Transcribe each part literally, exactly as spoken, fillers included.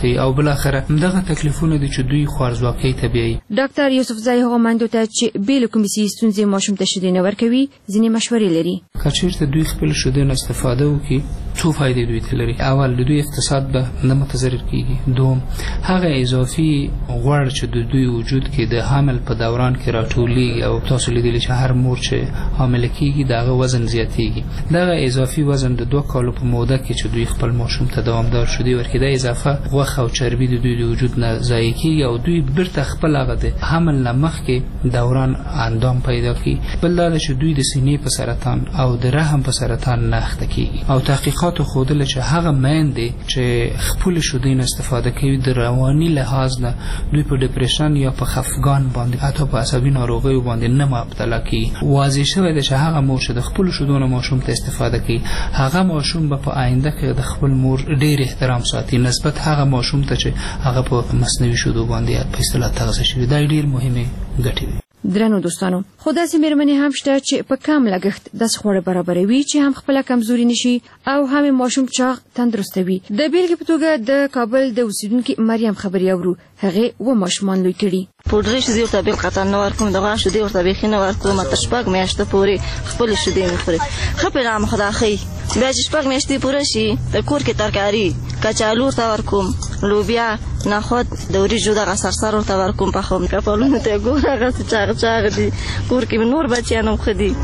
کوي او بل اخره دغه تکلیفونه د چې دوی خوارزواکۍ ته بیایي. ډاکټر یوسفزای هغه ماندو ته چې بیل کوم سي ستونزې ماشوم ته شیدې نه ورکوي ځینې مشورې لري. که چېرته دوی خپل شیدې نه استفاده وکړي څو فایدې دوی ته لري. اول د دوی اقتصاد به نه متضرر کیږي. دوم هغه اضافي غوړ چې د دوی وجود کې د حمل په دوران کې راټولیږي او تاسو لیدلی چې هر مور چې حامله کیږي دغه وزن زیاتیږي. دغه اضافي وزن د دوه کالو په موده کې چې دوی خپل ماشوم ته دوامدار شیدې ورکړي د اضافه غوښه او چربي د دوی د وجود نه ضایع کیږي او دوی بیرته خپل هغه د حمل نه مخکې دوران اندام پیدا کوي. بل دا چې دوی د سینې په سرطان او د رحم په سرطان نه اخته کیږي او تحقیقات ښودل چې هغه میندې چې خپل شیدې نه استفاده کوي د رواني لحاظ نه دوی په ډیپریشن یا په خفګان باندې حتی په عصبي ناروغیو باندې نه مبتلا کیږي. واضح شوی دی چې هغه مور چې د خپل شیدو نه ماشوم ته استفاده کوي هغه ماشوم به په آینده کې د خپل مور ډیر احترام ساتي نسبت هغه ماشوم ته چې هغه په مصنوعي شیدو باندې په اصطلاح تغذیه شوی. دا ډیر مهمه ګټه ده. درنو دوستانو خو داسې مېرمنې هم شته چې په کم لګښت داسې خواړه برابروي چې هم خپله کمزوري نشي او هم ماشوم چاغ تندرسته وي. د بیلګې په توګه د کابل د اوسیدونکي مریم خبرې اورو. هغې اووه ماشومان لوی کړي. پوډري شیدې ورته بېل قطعا نه ورکوم د غوا شیدې ورته بیخي نه ورکوم تر شپږ میاشتې پورې خپلې شیدې مې خوري. ښه پیغام خدا ښیي. بیا چې شپږ میاشتې پوره شي د کور کې ترکاري کچالو ورته ورکوم لوبیا نخود د وریجو دغه سرسر ورته ورکوم پخوم. کپالونو ته یې ګوره هغسې چاغ چاغ دي. کور کې مې نور بچیان هم ښه دي.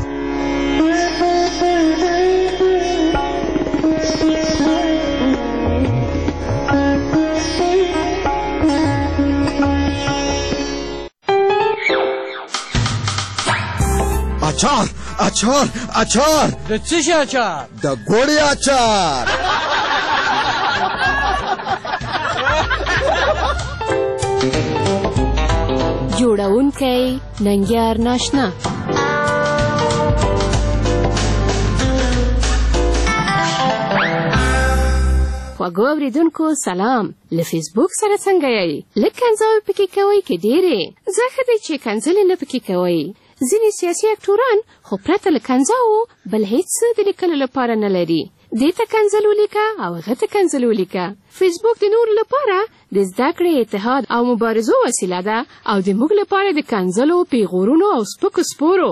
اچار اچار اچار د څه شي اچار؟ د ګوړې اچار. جوړونکی ننګیار ناشنا. خواږو اوریدونکو سلام. له فیسبوک سره څنګه یې؟ لږ کنځاوې پکې کوئ که ډېرې؟ زه ښه دی چې کنځلې نه پکې کوئ. ځینې سیاسي اکټوران خو پرته له کنځاوو بل هیڅ څه د لیکلو لپاره نه لري. دې ته کنځل ولیکه او هغه ته کنځل ولیکه. فیسبوک د نورو لپاره د زده کړې اتحاد او مبارزو وسیله ده او د موږ لپاره د کنځلو پیغورونو او سپکو سپورو.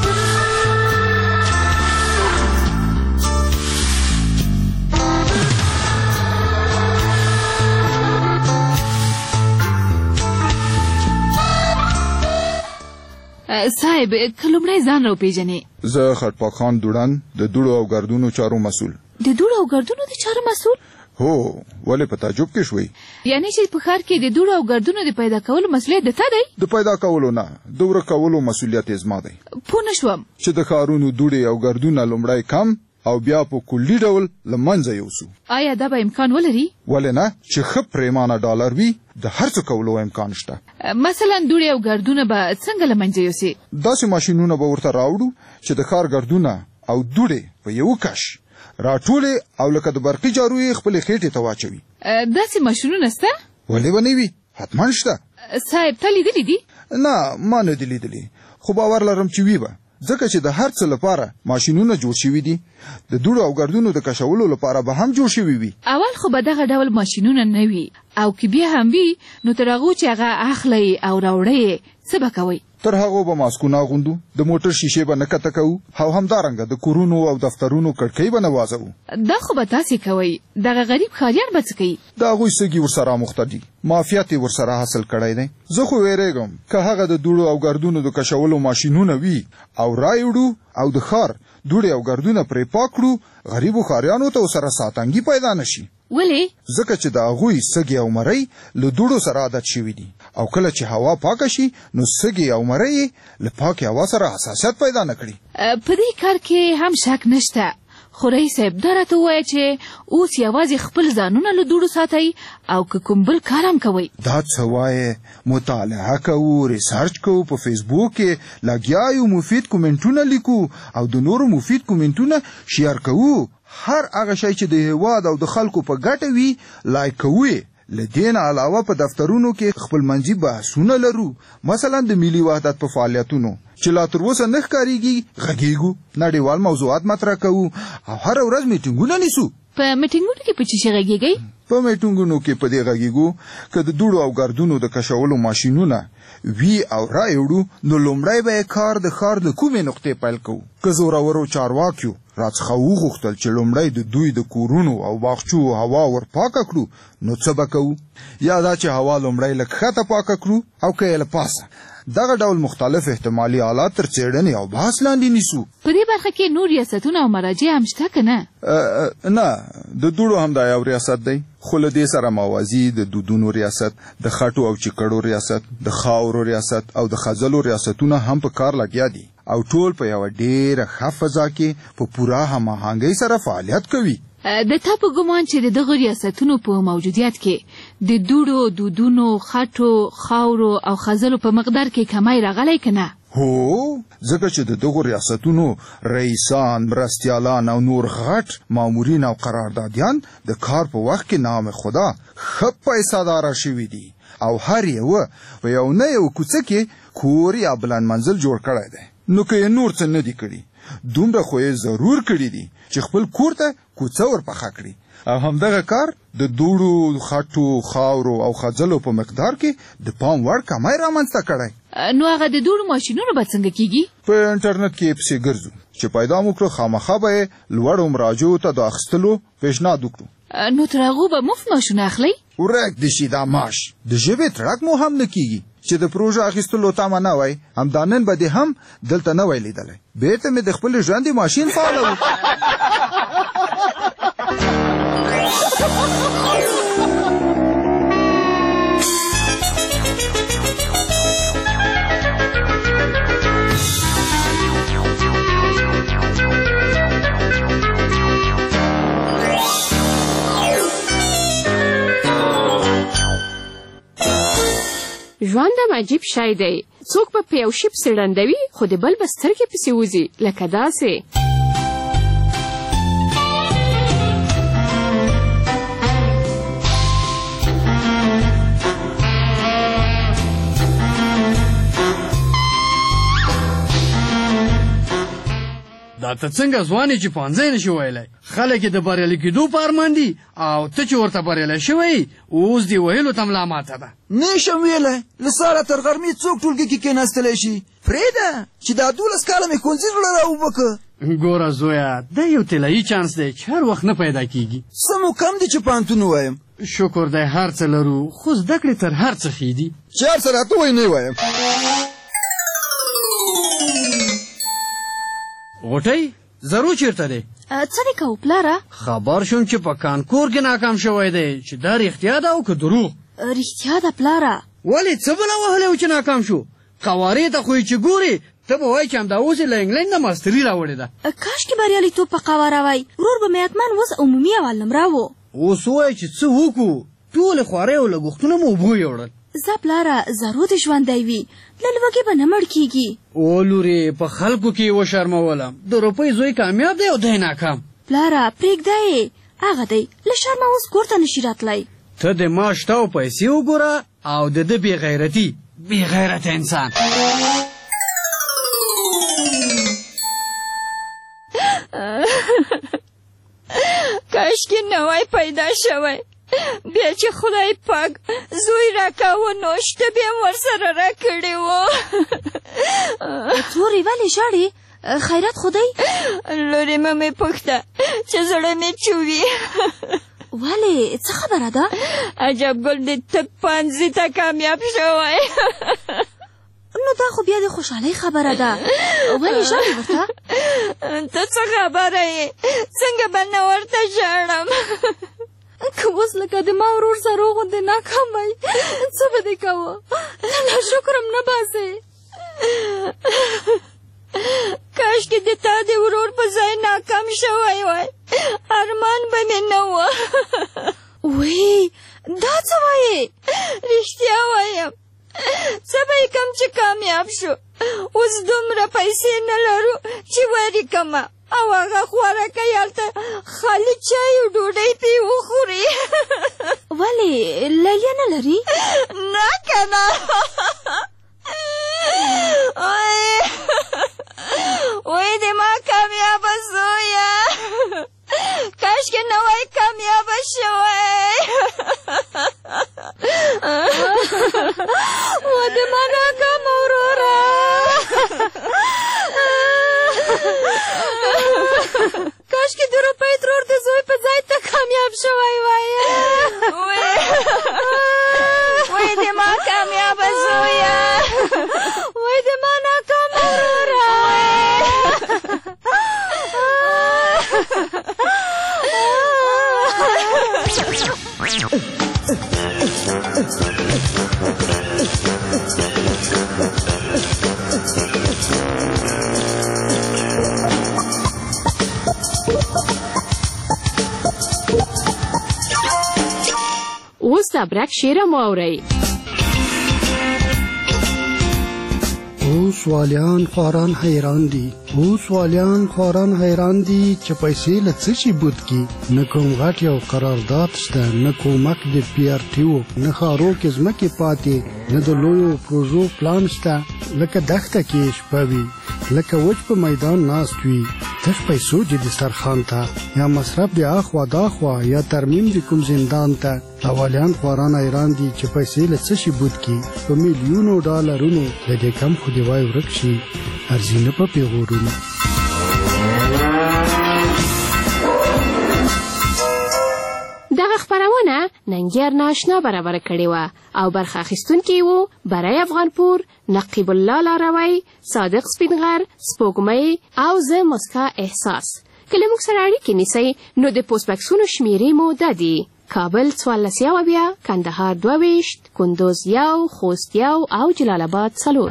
صاحب که لومړی ځان راوپېژنې. زه خټپاک خان دوړن د دوړو او ګردونو چارو مسؤل. د دوړو او ګردونو د چارو مسؤل؟ هو ولې په تعجب کې شوي؟ یعنی چې په ښار کې د دوړو او ګردونو د پیدا کولو مسؤلیت د تا دی؟ د پیدا کولو نه د ورک کولو مسؤلیت یې زما دی. پوه نه شوم. چې د ښارونو دوړې او ګردونه لومړی کم او بیا په کلي ډول له منځه یوسو. آیا دا به امکان ولري؟ ولې نه چې ښه پریمانه ډالر وي د هر څه کولو امکان شته. مثلا دوړې او ګردونه به څنګه له منځه یوسي؟ داسې ماشینونه به ورته راوړو چې د ښار ګردونه او دوړې په یو کش راټولې او لکه د برقي جارو یې خپلې خېټې ته واچوي. داسې ماشینونه شته؟ ولې به نه وي؟ حتما شته. صاحب تا لیدلي دي؟ نه ما نه دي لیدلي خو باور لرم چې وي به ځکه چې د هر څه لپاره ماشینونه جوړ شوي دي. د دوړو او ګردونو د کشولو لپاره به هم جوړ شوي وي. اول خو به دغه ډول ماشینونه نه وي او که بیا هم وي نو تر هغو چې هغه اخلئ او راوړئ څه به کوئ؟ تر هغو به ماسکونه اغوندو د موټر شیشې به نه کته کوو او همدارنګه د کورونو او دفترونو کړکۍ به نه وازوو. دا خو به تاسې کوئ. دغه غریب ښاریان به څه کوي؟ د هغوی سږي ورسره مخته دي. معافیت یې ورسره حاصل کړی دی. زه خو ویرېږم که هغه د دوړو او ګردونو د کشولو ماشینونه وي او رایوړو او د ښار دوړې او ګردونه پرې پاک کړو غریبو ښاریانو ته ورسره ساتنګي پیدا نه شي. ولې؟ ځکه چې د هغوی سږي او مرۍ له دوړو سره عادت شوي دي او کله چې هوا پاکه شي نو سږي او مرۍ یې له پاکې هوا سره حساسیت پیدا نه کړي. په دې کار کې هم شک نشته خو رئیس صاحب دا راته ووایه چې اوس یوازې خپل ځانونه له دوړو ساتئ او که کوم بل کار هم کوئ. دا څه وایې؟ مطالعه کوو، ریسرچ کوو، په فیسبوک کې لګیا یو، مفید کومنټونه لیکو او د نورو مفید کومنټونه شیر کوو. هر هغه شی چې د هیواد او د خلکو په ګټه وي لایک کوو. له دې نه علاوه په دفترونو کې خپلمنځي بحثونه لرو. مثلا د ملي وحدت په فعالیتونو چې لا تر اوسه نه ښکارېږي غږیږو، نړیوال موضوعات مطرح کوو او هره ورځ میټینګونه نیسو. په میټینګونو کې په څه شي غږیږئ؟ په میټینګونو کې په دې غږیږو که د دوړو او ګردونو د کشولو ماشینونه وی او رایوړو نو لومړی به کار د ښار د کومې نقطې پیل کوو. که زورورو چارواکیو راڅخه وغوښتل چې لومړی د دوی د کورونو او باغچو هوا ور پاکه کړو نو څه به کوو؟ یا دا چې هوا لومړی لږ ښکته پاکه کړو او که یې له پاسه. دغه ډول مختلف احتمالي حالات تر څېړنې او بحث لاندې نیسو. په دې برخه کې نور ریاستونه او مراجع هم شته که نه؟ نه، د دوړو هم دا یو ریاست دی، خو له دې سره موازي د دودونو ریاست، د خټو او چیکړو ریاست، د خاورو ریاست او د خځلو ریاستونه هم په کار لګیا دي او ټول په یوه ډېره ښه فضا کې په پوره هماهنګۍ سره فعالیت کوي. د تا په ګمان چې د دغه ریاستونو په موجودیت کې د دوړو، دودونو، خټو، خاورو او خځلو په مقدار کې کمی راغلی که نه؟ هو، ځکه چې د دغو ریاستونو رئیسان، مرستیالان او نور غټ مامورین او قراردادیان د کار په وخت کې نام خدا ښه پیسه‌داره شوي دي او هر یوه په یو نه یو کوڅه کې کور یا بلند منزل جوړ کړی دی. نو که یې نور څه نه دي کړي، دومره خو یې ضرور کړي دي چې خپل کور ته کوڅه ورپخه کړي. او همدغه کار د دوړو، خټو، خاورو او خځلو په مقدار کې د پام وړ کمی رامنځته کړی. نو هغه د دوړو ماشینونو به څنګه کیږي؟ په انټرنیټ کې پسې ګرځو چې پیدا مو کړو، خامخا به یې لوړو مراجعو ته د اخیستلو پیشنهاد وکړو. نو تر هغو به مفت ماشونه اخلئ؟ ورک دې شي دا معاش، د ژبې تړک مو هم نه کیږي چې د پروژه اخیستلو تمه نه وای. همدا نن به دې هم دلته نه وای لیدلی. بېرته مې د خپلې ژوندې ماشین فعالوو. ژوند هم عجیب شی دی. څوک به په یو شي پسې ړندوي خو د بل به سترګې پسې وځي، لکه داسې. دا ته څنګه ځوان یې چې پانځی نشي ویلی؟ خلک یې د بریالي کېدو په ارمان دي او ته چې ورته بریالی شوی اوس دې ویلو ته ملا ماته ده. نشم ویلی، له سهاره تر غرمې څوک ټولګي کې کېناستلی شي؟ پرېږده چې دا دولس کاله مې ښوونځي زړه راوبه که. ګوره زویه، دا یو طلایي چانس دی چې هر وخت نه پیدا کېږي. څه مو کم دی چې پوهنتون ووایم؟ شکر دی هر څه لرو، خو زده کړې تر هر څه ښې دي. چې هر څه راته وایي نه وایم. غوټۍ زرو چیرته دی؟ څه دې کوو پلاره؟ خبر شوم چې په کانکور کې ناکام شوی دی، چې دا رښتیا ده او که دروغ؟ رښتیا ده پلاره. ولې څه بله وهلی و چې ناکام شو؟ قوارې ته خو یې چې ګورې ته به وایي چې همدا اوس یې له انګلینډ نه ماستري راوړې ده. کاشکې بریالیتوب په قواره وای، ورور به مې حتما اوس عمومي اول نمره و. اوس ووایه چې څه وکړو؟ ټولې خوارۍ او لګښتونه مو اوبو یوړل. زه پلاره زرو دې ژوندی وي، له لوږې به نه مړ کېږي. او لورې په خلکو کې یې وشرمولم، د روپۍ زوی کامیاب دی او دی ناکام. پلاره پرېږده یې، هغه دی له شرمه اوس کور ته نشي راتلی. ته د ما شته او پیسې وګوره او د ده بې غیرتي بې غیرته انسان. کاشکې نوی پیدا شوی، بیا چې خدای پاک زوی راکاوه نو شته بیا هم ورسره راکړې وه. تورې ولې ژاړې؟ خیرات خو دی؟ لورې مه مې پوښته چې زړه مې چوي. ولې څه خبره ده؟ عجب ګل دې ته پانځي ته کامیاب شوی. نو دا خو بیا د خوشحالۍ خبره ده، ولې ژاړې ورته؟ ته څه خبره یې؟ څنګه به نه ورته ژاړم؟ که اوس لکه د ما ورور سره غوندې ناکام وی څه به دې کوه؟ له شکرم نه باسې. کاشکې د تا د ورور په ځای ناکام شوی وای، ارمان به مې نه وه. وی دا څه وایې؟ رښتیا وایم، څه به یې کم چې کامیاب شو. اوس دومره پیسې نه لرو چې ولیکمه او هغه خوارکه هلته خالي چای او ډوډۍ پې وخوري. ولې لیلیه نه لري؟ نه که نه. وای د ما کامیابه زویه، کاشکې نه وای کامیابه شوی. وای د ما ناکامه وروره اوس د ابرک شعر مو اورئ. اوس والیان خواران حیران دي اوس والیان خواران حیران دي چې پیسې له څه شي بود کی نه کوم غټ یو قرارداد شته نه کومک د پی آر ټي او نه خارو کې ځمکې پاتې نه د لویو پروژو پلان شته لکه دښته کې شپه وي لکه وچ په میدان ناست وي تش پیسو چې دسترخوان ته یا مصرف د اخوا داخوا یا ترمیم د کوم زندان ته اوالیان خواران حیران دي چې پیسې له څه شي بود کی په میلیونو ډالرونو د دې کم خو دی وای ورک شي ارزي نه په پیغورونو. دغه خبرونه ننګیار ناشنا برابر کړې وه او برخه اخیستونکي وو برای افغانپور، نقیب الله لاروی، صادق سپینغر، سپوږمۍ او زه مسکا احساس. که له موږ سره اړیکې نیسئ نو د پوسټ بکسونو شمیرې مو دا دي: کابل څوارلس یو اویا، کندهار دوه ویشت، کندوز یو، خوست یو او جلال آباد څلور.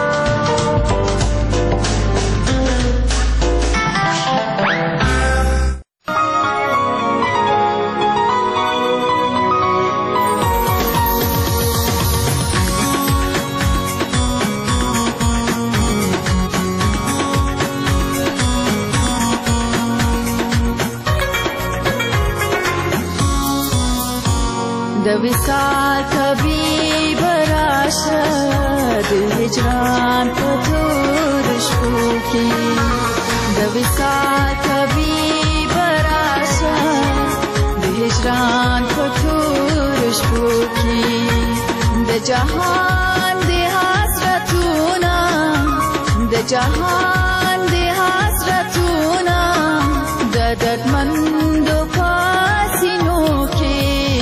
د وصال طبیب راشه د هجران په تور شپو کې د وصال طبیب راشه د هجران په تور شپو کې د جهان د حسرتونه د جهان د حسرتونه د دردمندو پاسینو کې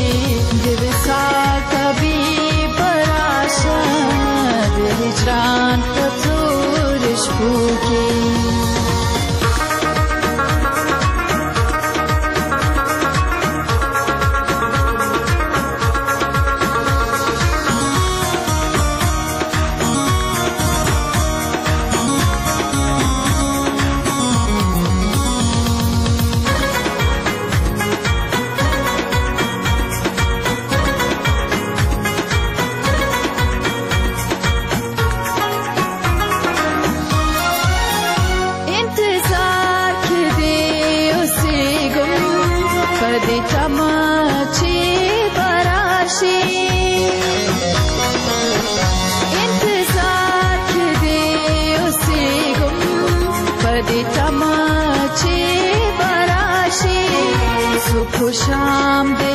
طبیب راشه د هجران په تور شپو کې شام